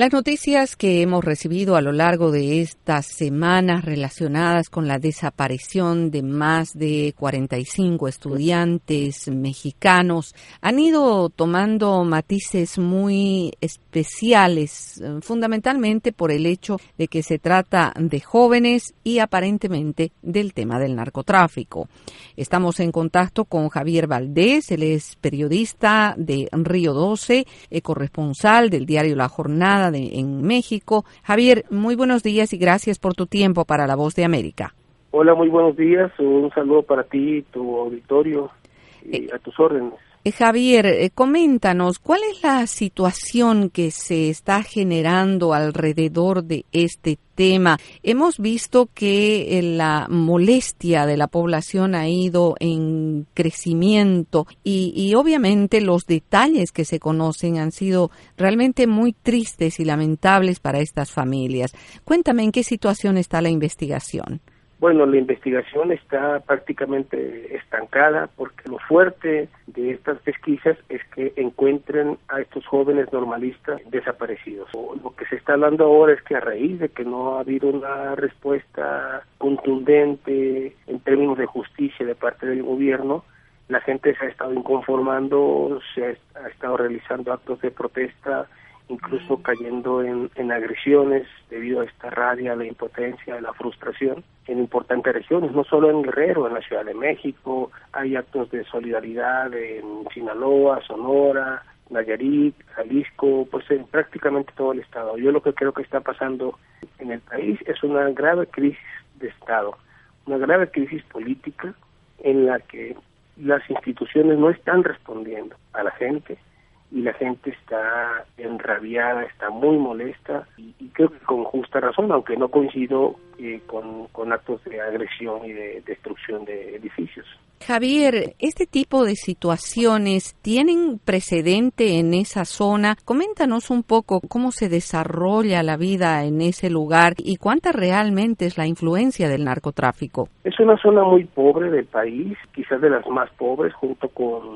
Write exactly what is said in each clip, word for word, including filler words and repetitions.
Las noticias que hemos recibido a lo largo de estas semanas relacionadas con la desaparición de más de cuarenta y cinco estudiantes mexicanos han ido tomando matices muy especiales, fundamentalmente por el hecho de que se trata de jóvenes y aparentemente del tema del narcotráfico. Estamos en contacto con Javier Valdés, él es periodista de Río doce, eh, corresponsal del diario La Jornada de, en México. Javier, muy buenos días y gracias por tu tiempo para La Voz de América. Hola, muy buenos días. Un saludo para ti y tu auditorio y eh, a tus órdenes. Eh, Javier, eh, coméntanos, ¿cuál es la situación que se está generando alrededor de este tema? Hemos visto que eh, la molestia de la población ha ido en crecimiento y, y obviamente los detalles que se conocen han sido realmente muy tristes y lamentables para estas familias. Cuéntame, ¿en qué situación está la investigación? Bueno, la investigación está prácticamente estancada porque lo fuerte de estas pesquisas es que encuentren a estos jóvenes normalistas desaparecidos. Lo que se está hablando ahora es que a raíz de que no ha habido una respuesta contundente en términos de justicia de parte del gobierno, la gente se ha estado inconformando, se ha, ha estado realizando actos de protesta, incluso cayendo en, en agresiones debido a esta rabia, la impotencia, la frustración en importantes regiones, no solo en Guerrero, en la Ciudad de México, hay actos de solidaridad en Sinaloa, Sonora, Nayarit, Jalisco, pues en prácticamente todo el estado. Yo lo que creo que está pasando en el país es una grave crisis de estado, una grave crisis política en la que las instituciones no están respondiendo a la gente, y la gente está enrabiada, está muy molesta y, y creo que con justa razón, aunque no coincido eh, con, con actos de agresión y de destrucción de edificios. Javier, ¿este tipo de situaciones tienen precedente en esa zona? Coméntanos un poco cómo se desarrolla la vida en ese lugar y cuánta realmente es la influencia del narcotráfico. Es una zona muy pobre del país, quizás de las más pobres, junto con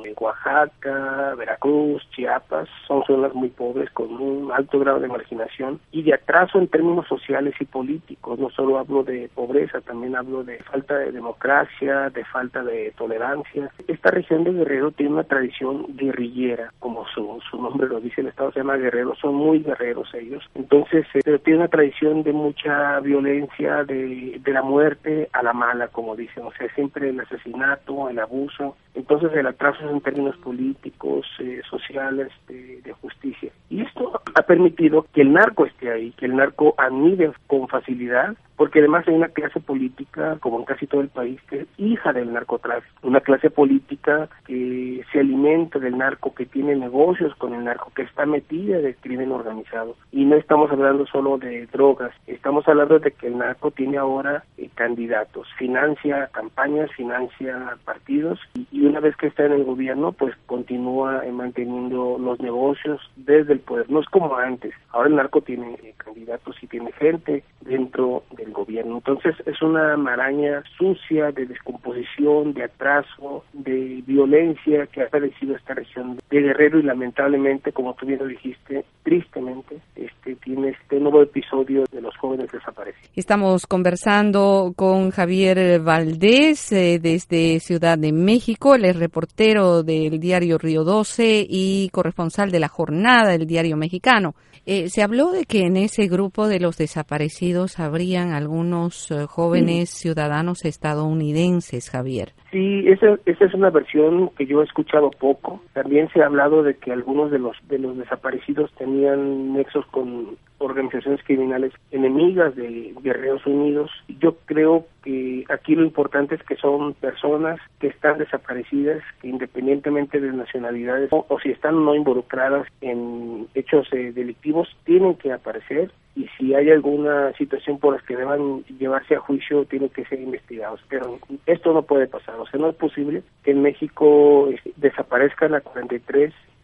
Oaxaca, Veracruz, Chiapas. Son zonas muy pobres con un alto grado de marginación y de atraso en términos sociales y políticos. No solo hablo de pobreza, también hablo de falta de democracia, de falta de tolerancia. Esta región de Guerrero tiene una tradición guerrillera, como su, su nombre lo dice, el estado se llama Guerrero, son muy guerreros ellos. Entonces, eh, tiene una tradición de mucha violencia, de, de la muerte a la mala, como dicen, o sea, siempre el asesinato, el abuso. Entonces, el atraso en términos políticos, eh, sociales, de, de justicia. Y esto ha permitido que el narco esté ahí, que el narco anide con facilidad, porque además hay una clase política, como en casi todo el país, que es hija del narcotráfico, una clase política que se alimenta del narco, que tiene negocios con el narco, que está metida del crimen organizado. Y no estamos hablando solo de drogas, estamos hablando de que el narco tiene ahora eh, candidatos, financia campañas, financia partidos, y, y una vez que está en el gobierno, pues continúa eh, manteniendo los negocios desde el poder. No es como antes, ahora el narco tiene eh, candidatos y tiene gente dentro de el gobierno. Entonces es una maraña sucia de descomposición, de atraso, de violencia que ha padecido esta región de Guerrero y lamentablemente, como tú bien lo dijiste, tristemente, este tiene este nuevo episodio de los jóvenes desaparecidos. Estamos conversando con Javier Valdés eh, desde Ciudad de México, él es reportero del diario Río doce y corresponsal de La Jornada, del diario mexicano. Eh, se habló de que en ese grupo de los desaparecidos habrían algunos uh, jóvenes sí. ciudadanos estadounidenses, Javier. Sí, esa, esa es una versión que yo he escuchado poco. También se ha hablado de que algunos de los de los desaparecidos tenían nexos con organizaciones criminales enemigas de Guerreros Unidos. Yo creo que aquí lo importante es que son personas que están desaparecidas, que independientemente de nacionalidades o, o si están no involucradas en hechos eh, delictivos, tienen que aparecer. Y si hay alguna situación por la que deban llevarse a juicio, tienen que ser investigados. Pero esto no puede pasar. O sea, no es posible que en México desaparezcan a cuarenta y tres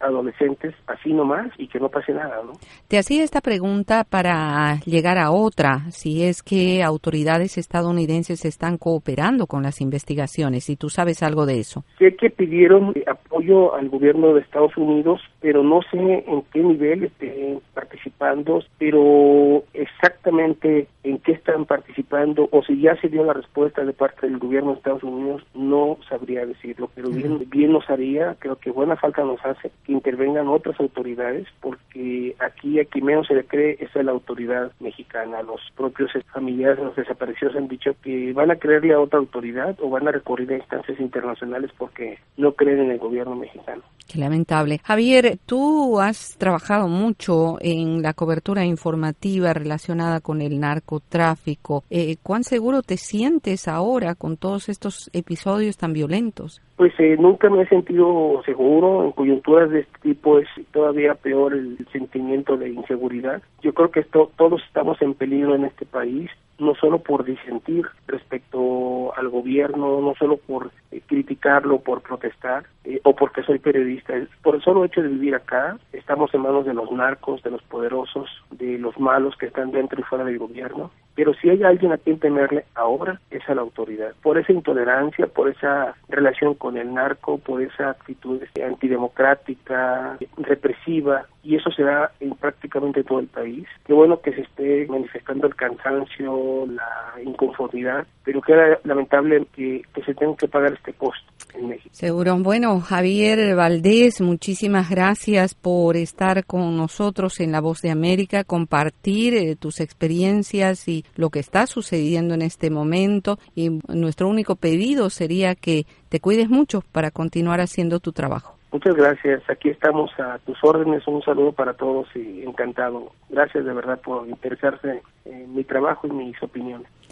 adolescentes así nomás y que no pase nada, ¿no? Te hacía esta pregunta para llegar a otra, si es que autoridades estadounidenses están cooperando con las investigaciones, si tú sabes algo de eso. Sé que pidieron apoyo al gobierno de Estados Unidos, pero no sé en qué nivel estén participando, pero exactamente en qué están participando o si ya se dio la respuesta de parte del gobierno de Estados Unidos, no sabría decirlo, pero bien, bien nos haría, creo que buena falta nos hace que intervengan otras autoridades, porque aquí a quien menos se le cree es a la autoridad mexicana. Los propios familiares de los desaparecidos han dicho que van a creerle a otra autoridad o van a recurrir a instancias internacionales porque no creen en el gobierno mexicano. Qué lamentable. Javier, tú has trabajado mucho en la cobertura informativa relacionada con el narcotráfico. Eh, ¿Cuán seguro te sientes ahora con todos estos episodios tan violentos? Pues eh, nunca me he sentido seguro. En coyunturas de este tipo es todavía peor el sentimiento de inseguridad. Yo creo que esto, todos estamos en peligro en este país, no solo por disentir respecto al gobierno, no solo por eh, criticarlo, por protestar, eh, o porque soy periodista. Por el solo hecho de vivir acá, estamos en manos de los narcos, de los poderosos, de los malos que están dentro y fuera del gobierno. Pero si hay alguien a quien temerle ahora, es a la autoridad. Por esa intolerancia, por esa relación con el narco, por esa actitud antidemocrática, represiva, y eso se da en prácticamente todo el país. Qué bueno que se esté manifestando el cansancio, la inconformidad, pero queda lamentable que, que se tenga que pagar este costo en México. Seguro. Bueno, Javier Valdés, muchísimas gracias por estar con nosotros en La Voz de América, compartir eh, tus experiencias y lo que está sucediendo en este momento. Y nuestro único pedido sería que te cuides mucho para continuar haciendo tu trabajo. Muchas gracias. Aquí estamos a tus órdenes. Un saludo para todos y encantado. Gracias de verdad por interesarse en mi trabajo y mis opiniones.